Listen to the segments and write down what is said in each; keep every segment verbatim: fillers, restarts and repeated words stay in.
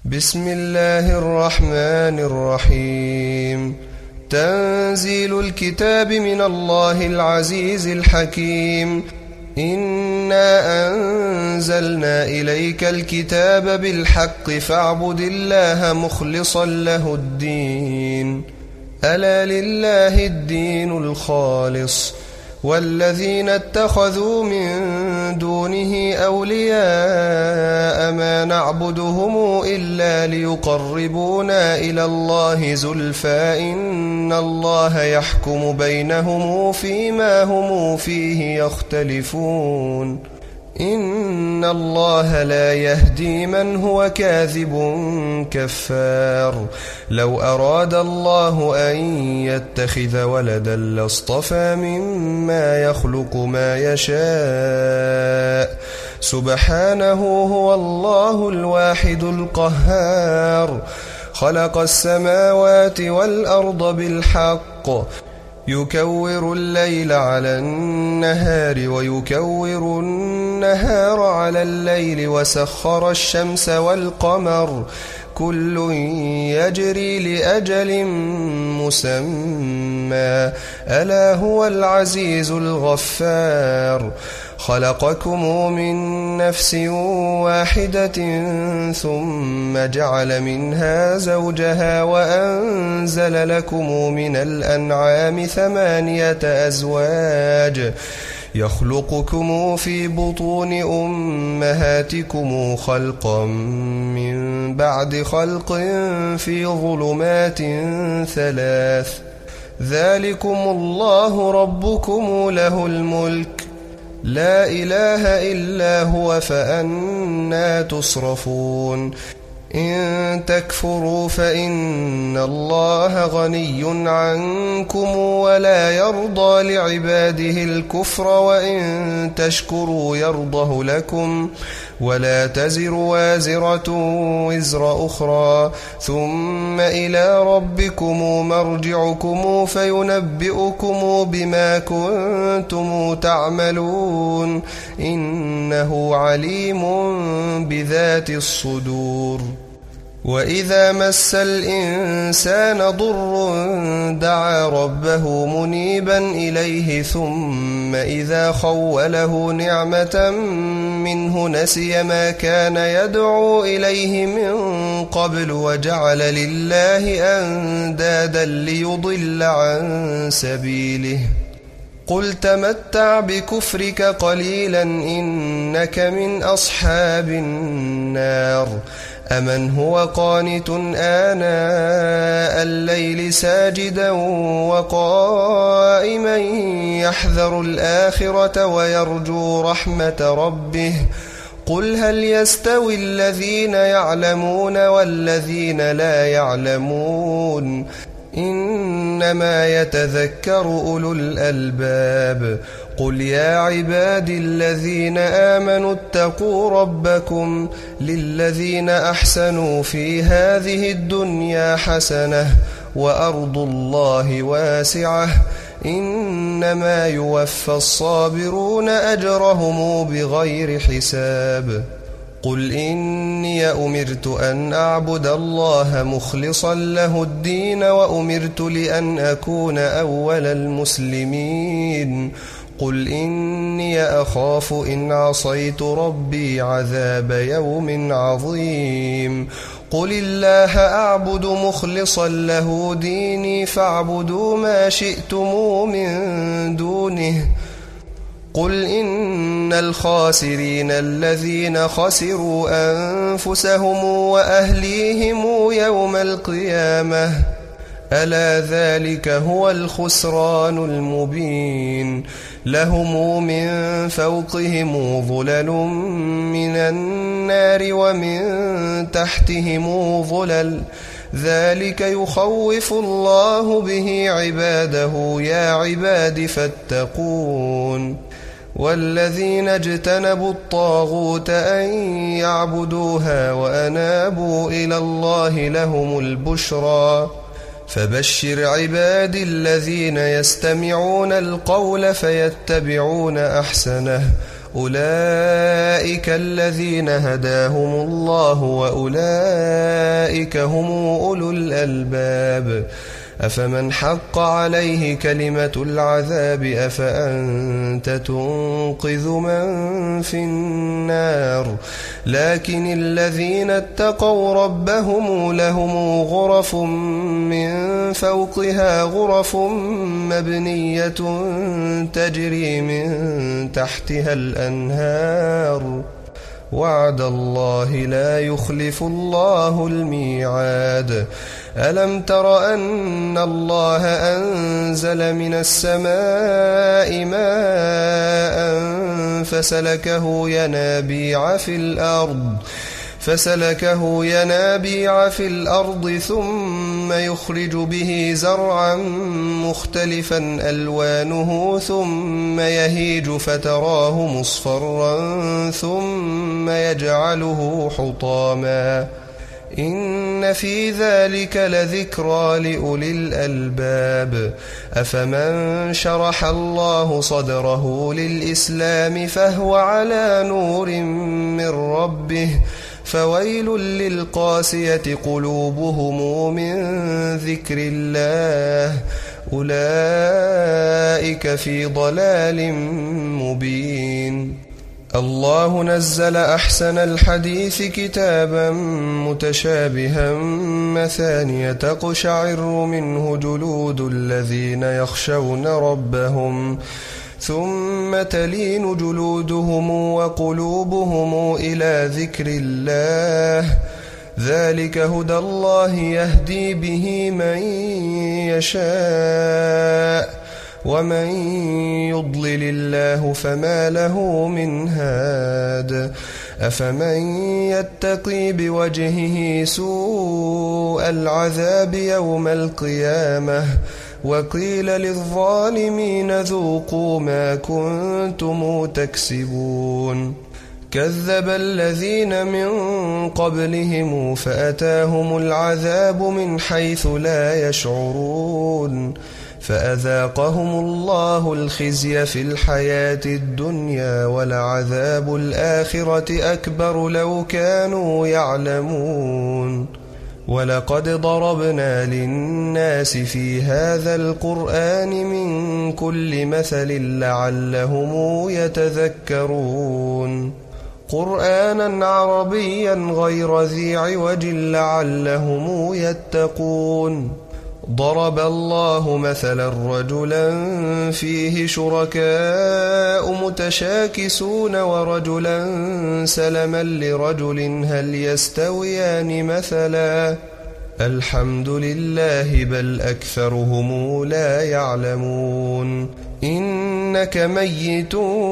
بسم الله الرحمن الرحيم. تنزيل الكتاب من الله العزيز الحكيم. إنا أنزلنا إليك الكتاب بالحق فاعبد الله مخلصا له الدين. ألا لله الدين الخالص، والذين اتخذوا من دونه أولياء ما نعبدهم إلا ليقربونا إلى الله زلفى إن الله يحكم بينهم فيما هم فيه يختلفون. إن الله لا يهدي من هو كاذب كفار. لو أراد الله أن يتخذ ولدا لاصطفى مما يخلق ما يشاء، سبحانه هو الله الواحد القهار. خلق السماوات والأرض بالحق، يكور الليل على النهار ويكور النهار على الليل، وسخر الشمس والقمر كل يجري لأجل مسمى، ألا هو العزيز الغفار. خلقكم من نفس واحدة ثم جعل منها زوجها وأنزل لكم من الأنعام ثمانية أزواج، يخلقكم في بطون أمهاتكم خلقا من بعد خلق في ظلمات ثلاث، ذلكم الله ربكم له الملك، لا إله إلا هو فأنى تصرفون. إن تكفروا فإن الله غني عنكم ولا يرضى لعباده الكفر، وإن تشكروا يرضه لكم، ولا تزر وازرة وزر أخرى، ثم إلى ربكم مرجعكم فينبئكم بما كنتم تعملون، إنه عليم بذات الصدور. وإذا مس الإنسان ضر دعا ربه منيبا إليه، ثم إذا خوله نعمة منه نسي ما كان يدعو إليه من قبل، وجعل لله أندادا ليضل عن سبيله. قل تمتع بكفرك قليلا إنك من أصحاب النار. أمن هو قانت آناء الليل ساجدا وقائما يحذر الآخرة ويرجو رحمة ربه، قل هل يستوي الذين يعلمون والذين لا يعلمون، إنما يتذكر أولو الألباب. قل يا عبادي الذين آمنوا اتقوا ربكم للذين أحسنوا في هذه الدنيا حسنة وأرض الله واسعة، إنما يوفى الصابرون أجرهم بغير حساب. قل إني أمرت أن أعبد الله مخلصا له الدين، وأمرت لأن أكون أول المسلمين. قل إني أخاف إن عصيت ربي عذاب يوم عظيم. قل الله أعبد مخلصا له ديني، فاعبدوا ما شئتم من دونه. قل إن الخاسرين الذين خسروا أنفسهم وأهليهم يوم القيامة، ألا ذلك هو الخسران المبين. لهم من فوقهم ظلل من النار ومن تحتهم ظلل، ذلك يخوف الله به عباده، يا عباد فاتقون. والذين اجتنبوا الطاغوت أن يعبدوها وأنابوا إلى الله لهم البشرى. فبشر عبادي الذين يستمعون القول فيتبعون أحسنه، أولئك الذين هداهم الله وأولئك أولئك هم أولو الألباب أفمن حق عليه كلمة العذاب أفأنت تنقذ من في النار لكن الذين اتقوا ربهم لهم غرف من فوقها غرف مبنية تجري من تحتها الأنهار وعد الله لا يخلف الله الميعاد ألم تر أن الله أنزل من السماء ماء فسلكه ينابيع في الأرض فسلكه ينابيع في الأرض ثم يخرج به زرعا مختلفا ألوانه ثم يهيج فتراه مصفرا ثم يجعله حطاما إن في ذلك لذكرى لأولي الألباب أفمن شرح الله صدره للإسلام فهو على نور من ربه فويل للقاسية قلوبهم من ذكر الله أولئك في ضلال مبين الله نزل أحسن الحديث كتابا متشابها مثانية تقشعر منه جلود الذين يخشون ربهم ثم تلين جلودهم وقلوبهم إلى ذكر الله ذلك هدى الله يهدي به من يشاء ومن يضلل الله فما له من هاد أفمن يتقي بوجهه سوء العذاب يوم القيامة وقيل للظالمين ذوقوا ما كنتم تكسبون كذب الذين من قبلهم فأتاهم العذاب من حيث لا يشعرون فأذاقهم الله الخزي في الحياة الدنيا ولعذاب الآخرة أكبر لو كانوا يعلمون ولقد ضربنا للناس في هذا القرآن من كل مثل لعلهم يتذكرون قرآنا عربيا غير ذي عوج لعلهم يتقون ضرب الله مثلا رجلا فيه شركاء متشاكسون ورجلا سلما لرجل هل يستويان مثلا الحمد لله بل أكثرهم لا يعلمون إنك ميت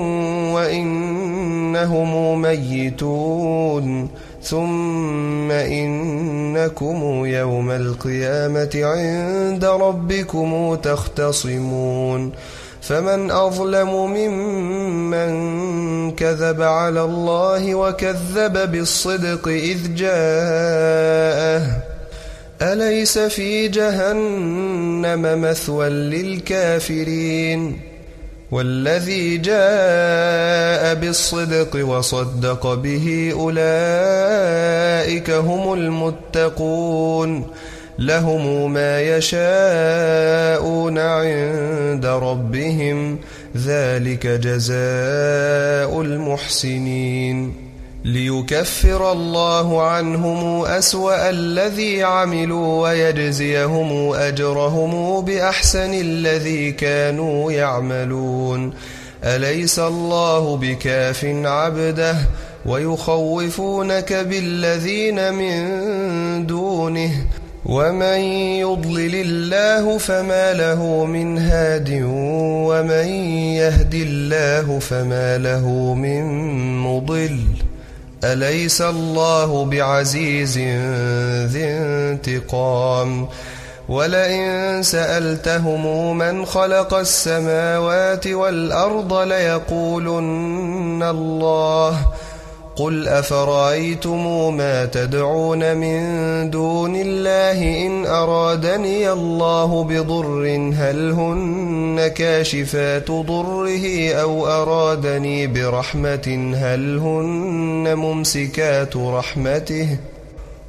وإنهم ميتون ثم إنكم يوم القيامة عند ربكم تختصمون فمن أظلم ممن كذب على الله وكذب بالصدق إذ جاءه أليس في جهنم مثوى للكافرين والذي جاء بالصدق وصدق به أولئك هم المتقون لهم ما يشاءون عند ربهم ذلك جزاء المحسنين ليكفر الله عنهم أسوأ الذي عملوا ويجزيهم أجرهم بأحسن الذي كانوا يعملون أليس الله بكاف عبده ويخوفونك بالذين من دونه ومن يضلل الله فما له من هاد ومن يهد الله فما له من مضل أليس الله بعزيز ذي انتقام ولئن سألتهم من خلق السماوات والأرض ليقولن الله قل أفرأيتم ما تدعون من دون الله إن أرادني الله بضر هل هن كاشفات ضره أو أرادني برحمة هل هن ممسكات رحمته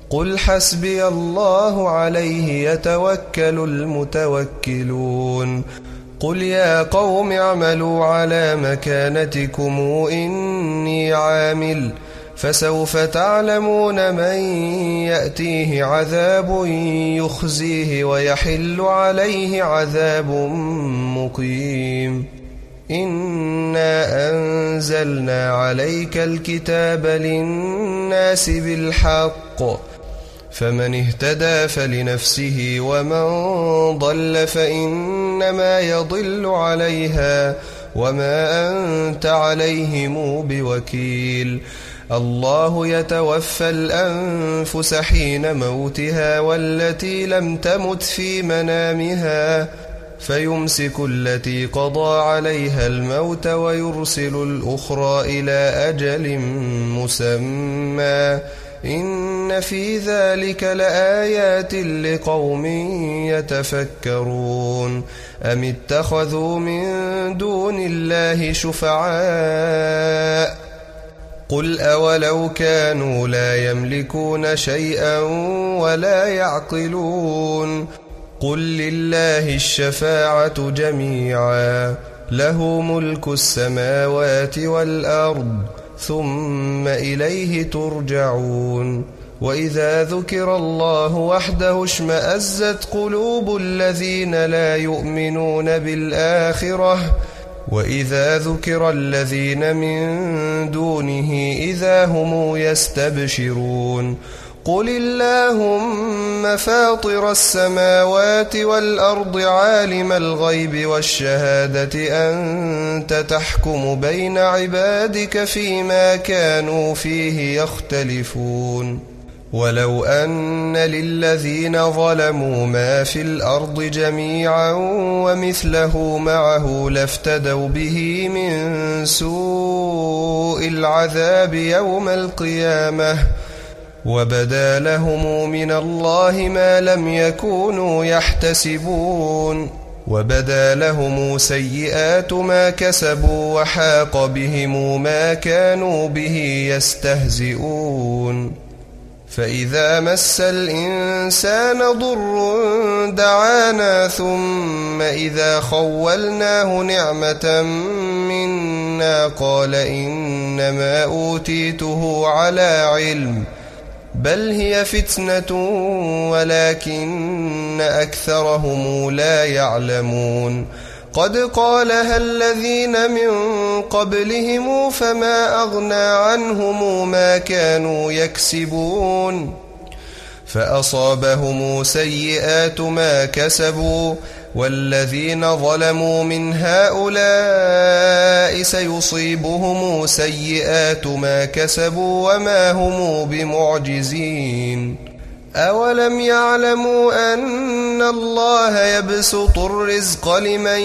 قل حسبي الله عليه يتوكل المتوكلون قل يا قوم اعملوا على مكانتكم إني عامل فسوف تعلمون من يأتيه عذاب يخزيه ويحل عليه عذاب مقيم إنا أنزلنا عليك الكتاب للناس بالحق فمن اهتدى فلنفسه ومن ضل فإنما يضل عليها وما أنت عليهم بوكيل الله يتوفى الأنفس حين موتها والتي لم تمت في منامها فيمسك التي قضى عليها الموت ويرسل الأخرى إلى أجل مسمى إن في ذلك لآيات لقوم يتفكرون أم اتخذوا من دون الله شفعاء قل أولو كانوا لا يملكون شيئا ولا يعقلون قل لله الشفاعة جميعا له ملك السماوات والأرض ثم إليه ترجعون وإذا ذكر الله وحده اشمأزت قلوب الذين لا يؤمنون بالآخرة وإذا ذكر الذين من دونه إذا هم يستبشرون قل اللهم فاطر السماوات والأرض عالم الغيب والشهادة أنت تحكم بين عبادك فيما كانوا فيه يختلفون ولو أن للذين ظلموا ما في الأرض جميعا ومثله معه لافتدوا به من سوء العذاب يوم القيامة وبدا لهم من الله ما لم يكونوا يحتسبون وبدا لهم سيئات ما كسبوا وحاق بهم ما كانوا به يستهزئون فإذا مس الإنسان ضر دعانا ثم إذا خولناه نعمة منا قال إنما أوتيته على علم بل هي فتنة ولكن أكثرهم لا يعلمون قد قالها الذين من قبلهم فما أغنى عنهم ما كانوا يكسبون فأصابهم سيئات ما كسبوا والذين ظلموا من هؤلاء سيصيبهم سيئات ما كسبوا وما هم بمعجزين أولم يعلموا أن الله يبسط الرزق لمن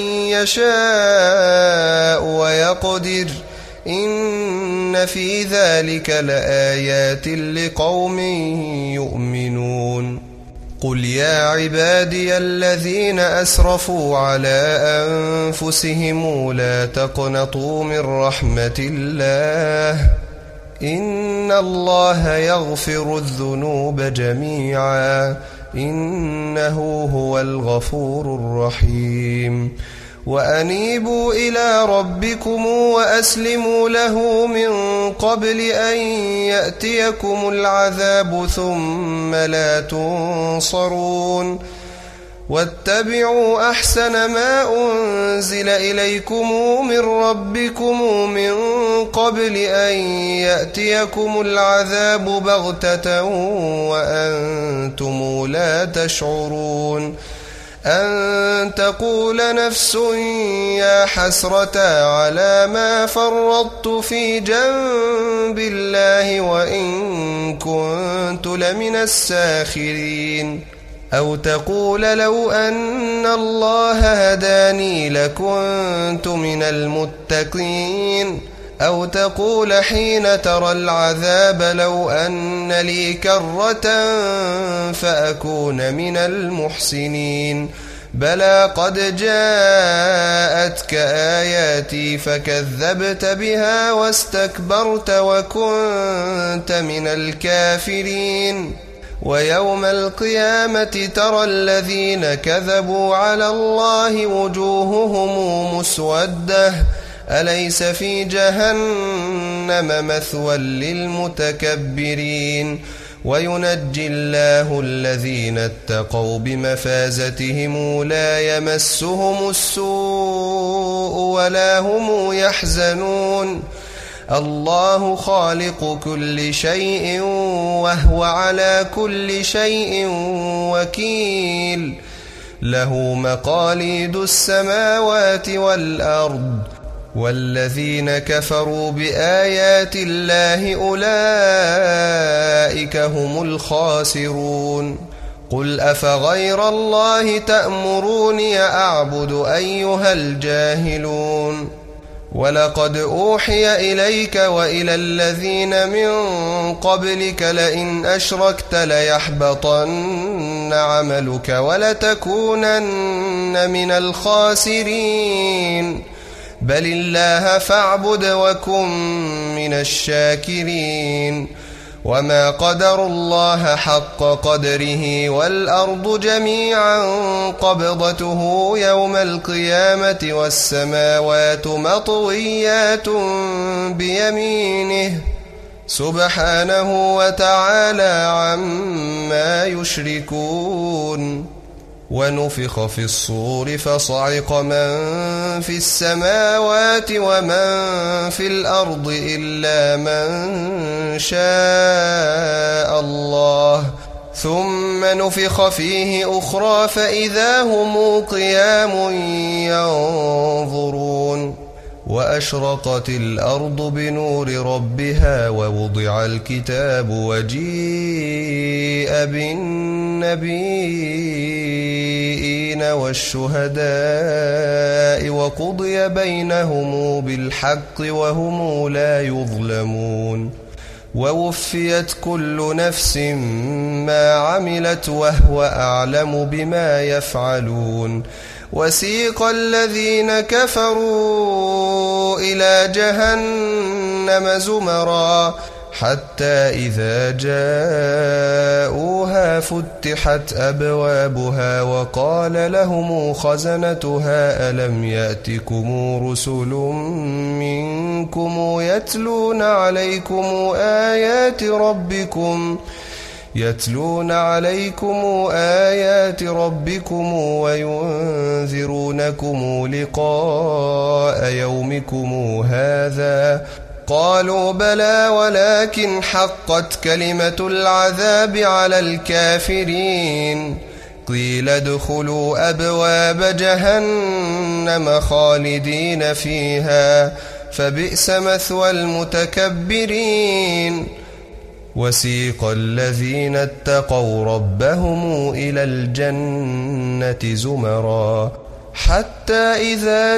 يشاء ويقدر إن في ذلك لآيات لقوم يؤمنون قل يا عبادي الذين أسرفوا على أنفسهم لا تقنطوا من رحمة الله إن الله يغفر الذنوب جميعا إنه هو الغفور الرحيم وأنيبوا إلى ربكم وأسلموا له من قبل أن يأتيكم العذاب ثم لا تنصرون واتبعوا أحسن ما أنزل إليكم من ربكم من قبل أن يأتيكم العذاب بغتة وأنتم لا تشعرون أن تقول نفس يا حسرة على ما فرطت في جنب الله وإن كنت لمن الساخرين أو تقول لو أن الله هداني لكنت من المتقين أو تقول حين ترى العذاب لو أن لي كرة فأكون من المحسنين بلى قد جاءتك آياتي فكذبت بها واستكبرت وكنت من الكافرين ويوم القيامة ترى الذين كذبوا على الله وجوههم مسودة أليس في جهنم مثوى للمتكبرين وينجي الله الذين اتقوا بمفازتهم لا يمسهم السوء ولا هم يحزنون الله خالق كل شيء وهو على كل شيء وكيل له مقاليد السماوات والأرض والذين كفروا بآيات الله أولئك هم الخاسرون قل أفغير الله تأمروني أعبد أيها الجاهلون ولقد أوحي إليك وإلى الذين من قبلك لئن أشركت ليحبطن عملك ولتكونن من الخاسرين بل الله فاعبد وكن من الشاكرين وما قدروا الله حق قدره والأرض جميعا قبضته يوم القيامة والسماوات مطويات بيمينه سبحانه وتعالى عما يشركون ونفخ في الصور فصعق من في السماوات ومن في الأرض إلا من شاء الله ثم نفخ فيه أخرى فإذا هم قيام ينظرون وأشرقت الأرض بنور ربها ووضع الكتاب وجيء بالنبيين والشهداء وقضي بينهم بالحق وهم لا يظلمون ووفيت كل نفس ما عملت وهو أعلم بما يفعلون وسيق الذين كفروا إلى جهنم زمرا حتى إذا جاءوها فتحت أبوابها وقال لهم خزنتها ألم يأتكم رسل منكم يتلون عليكم آيات ربكم يتلون عليكم آيات ربكم وينذرونكم لقاء يومكم هذا قالوا بلى ولكن حقت كلمة العذاب على الكافرين قيل ادخلوا أبواب جهنم خالدين فيها فبئس مثوى المتكبرين وسيق الذين اتقوا ربهم إلى الجنة زمرا حتى إذا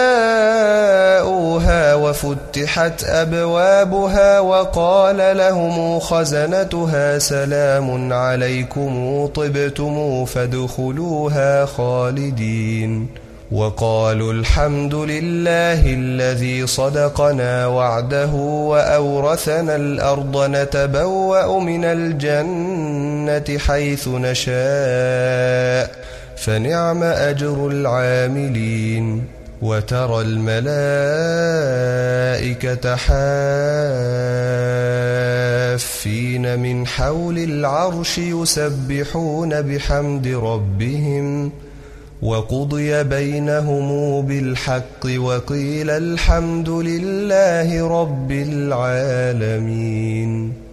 جاءوها وفتحت أبوابها وقال لهم خزنتها سلام عليكم طبتم فادخلوها خالدين وقالوا الحمد لله الذي صدقنا وعده وأورثنا الأرض نتبوأ من الجنة حيث نشاء فنعم أجر العاملين وترى الملائكة حافين من حول العرش يسبحون بحمد ربهم وقضي بينهم بالحق وقيل الحمد لله رب العالمين.